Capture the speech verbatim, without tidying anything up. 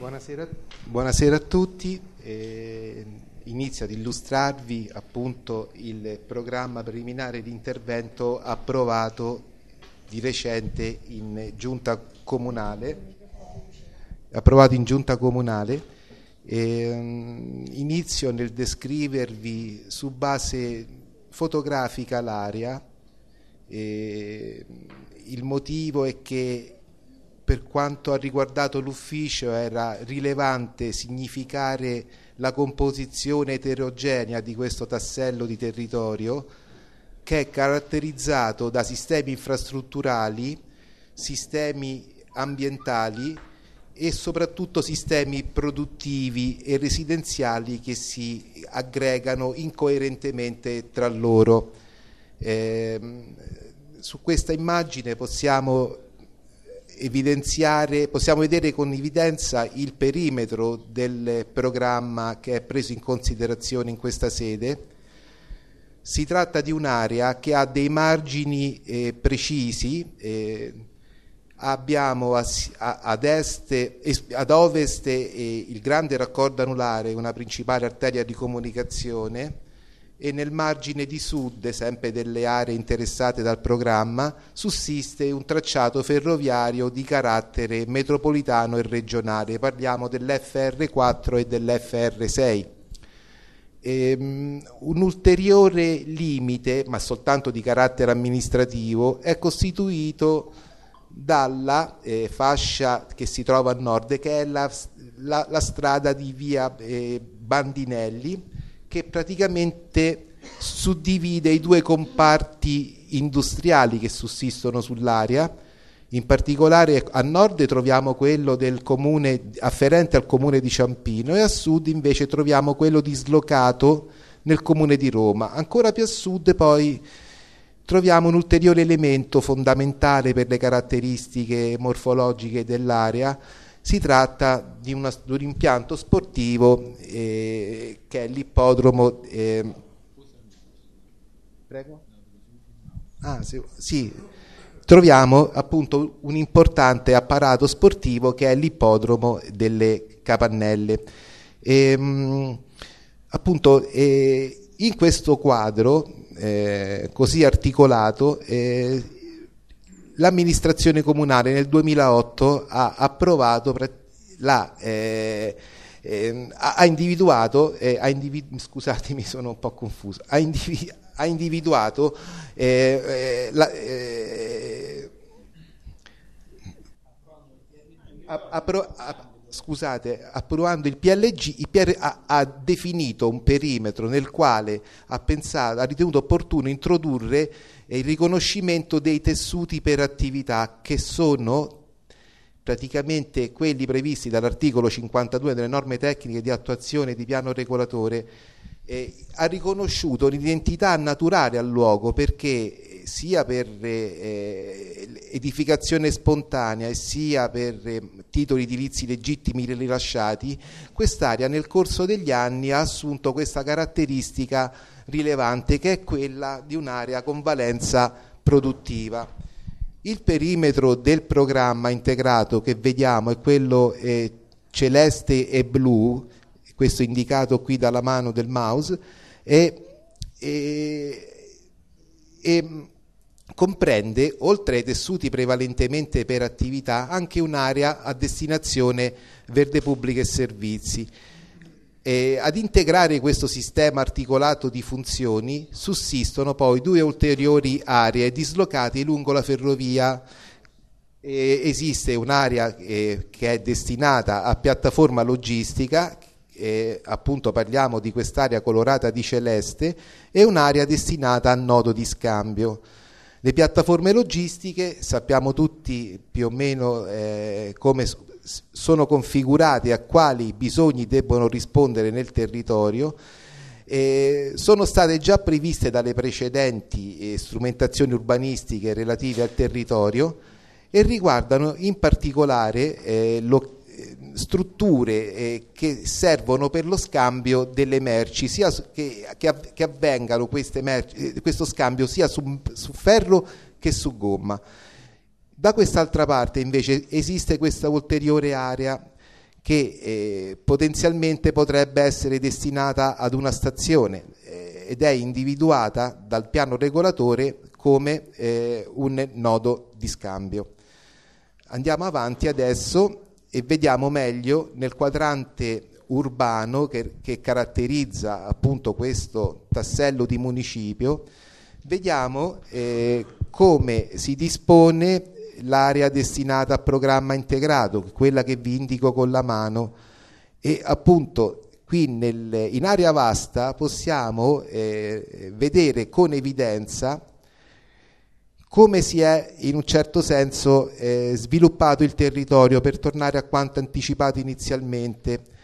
Buonasera, buonasera a tutti. Eh, inizio ad illustrarvi appunto il programma preliminare di intervento approvato di recente in giunta comunale. Approvato in giunta comunale. Eh, inizio nel descrivervi su base fotografica l'area. Eh, il motivo è che per quanto ha riguardato l'ufficio era rilevante significare la composizione eterogenea di questo tassello di territorio, che è caratterizzato da sistemi infrastrutturali, sistemi ambientali e soprattutto sistemi produttivi e residenziali che si aggregano incoerentemente tra loro. Eh, su questa immagine possiamo evidenziare, possiamo vedere con evidenza il perimetro del programma che è preso in considerazione in questa sede. Si tratta di un'area che ha dei margini eh, precisi. Eh, abbiamo a, a, ad est, ad ovest eh, il grande raccordo anulare, una principale arteria di comunicazione, e nel margine di sud, sempre delle aree interessate dal programma, sussiste un tracciato ferroviario di carattere metropolitano e regionale. Parliamo dell'F R quattro e dell'F R sei. Ehm, un ulteriore limite, ma soltanto di carattere amministrativo, è costituito dalla eh, fascia che si trova a nord, che è la, la, la strada di via eh, Bandinelli, che praticamente suddivide i due comparti industriali che sussistono sull'area. In particolare a nord troviamo quello del comune afferente al comune di Ciampino e a sud invece troviamo quello dislocato nel comune di Roma. Ancora più a sud poi troviamo un ulteriore elemento fondamentale per le caratteristiche morfologiche dell'area. Si tratta di, una, di un impianto sportivo eh, che è l'ippodromo. Eh, prego? Ah, sì, sì, troviamo appunto un importante apparato sportivo che è l'ippodromo delle Capannelle. E, mh, appunto, eh, in questo quadro eh, così articolato, eh, l'amministrazione comunale nel duemilaotto ha approvato la, eh, eh, ha individuato, eh, ha individu- scusatemi, sono un po' confuso, ha, individu- ha individuato eh, eh, la, eh, appro- a, scusate, approvando il P L G, il P R ha, ha definito un perimetro nel quale ha pensato, ha ritenuto opportuno introdurre il riconoscimento dei tessuti per attività, che sono praticamente quelli previsti dall'articolo cinquantadue delle norme tecniche di attuazione di piano regolatore. Eh, ha riconosciuto un'identità naturale al luogo, perché sia per eh, edificazione spontanea e sia per eh, titoli edilizi legittimi rilasciati, quest'area nel corso degli anni ha assunto questa caratteristica rilevante, che è quella di un'area con valenza produttiva. Il perimetro del programma integrato che vediamo è quello eh, celeste e blu, questo indicato qui dalla mano del mouse, e, e, e comprende, oltre ai tessuti prevalentemente per attività, anche un'area a destinazione verde pubblica e servizi. Eh, ad integrare questo sistema articolato di funzioni sussistono poi due ulteriori aree dislocate lungo la ferrovia. Eh, esiste un'area eh, che è destinata a piattaforma logistica, eh, appunto parliamo di quest'area colorata di celeste, e un'area destinata a nodo di scambio. Le piattaforme logistiche sappiamo tutti più o meno eh, come sono configurate, a quali bisogni debbono rispondere nel territorio. Eh, sono state già previste dalle precedenti eh, strumentazioni urbanistiche relative al territorio e riguardano in particolare eh, lo, eh, strutture eh, che servono per lo scambio delle merci, sia su, che, che, av- che avvengano queste merci, eh, questo scambio sia su, su ferro che su gomma. Da quest'altra parte invece esiste questa ulteriore area che eh, potenzialmente potrebbe essere destinata ad una stazione eh, ed è individuata dal piano regolatore come eh, un nodo di scambio. Andiamo avanti adesso e vediamo meglio nel quadrante urbano che, che caratterizza appunto questo tassello di municipio, vediamo eh, come si dispone l'area destinata a programma integrato, quella che vi indico con la mano, e appunto qui nel, in area vasta possiamo eh, vedere con evidenza come si è in un certo senso eh, sviluppato il territorio, per tornare a quanto anticipato inizialmente.